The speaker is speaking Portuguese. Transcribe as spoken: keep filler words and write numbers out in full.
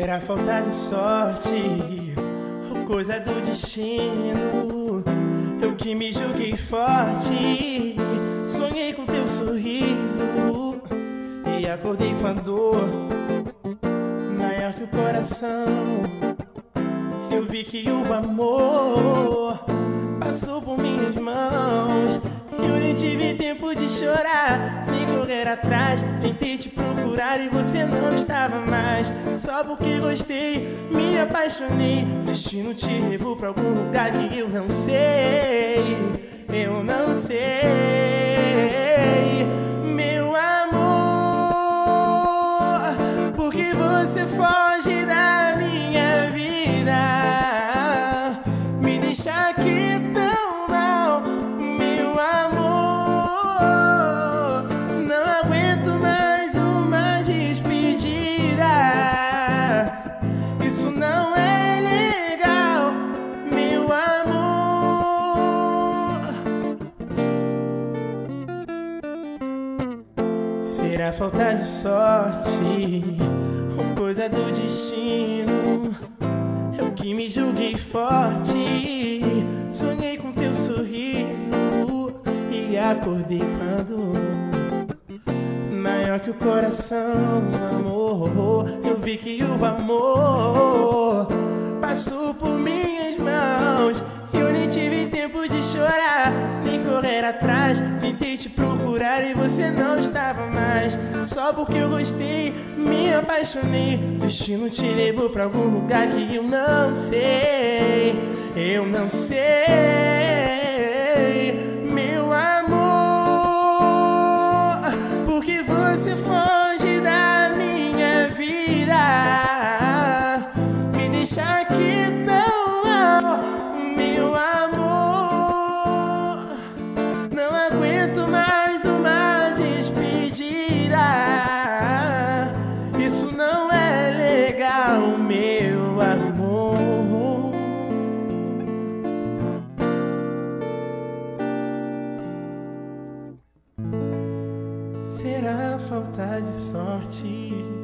Será falta de sorte ou coisa do destino? Eu que me julguei forte, sonhei com teu sorriso e acordei com a dor maior que o coração. Eu vi que o amor passou por minhas mãos e eu nem tive tempo de chorar, nem correr atrás. Tentei te procurar e você não estava mais. Só porque gostei, me apaixonei. Destino te levou pra algum lugar que eu não sei. Eu não sei, meu amor, porque você foge da minha vida, me deixa aqui tão mal, meu amor. Não aguento mais uma despedida, isso não é legal, meu amor. Será falta de sorte ou coisa do destino? Eu que me julguei forte, sonhei com teu sorriso e acordei quando maior que o coração, amor. Eu vi que o amor passou por minhas mãos e eu nem tive tempo de chorar, nem correr atrás. Tentei te procurar e você não estava mais. Só porque eu gostei, me apaixonei. Destino te levou pra algum lugar que eu não sei. Eu não sei, meu amor, porque você foge da minha vida, me deixa aqui tão mal, meu amor. Não aguento mais uma despedida, isso não é legal, meu amor. Será falta de sorte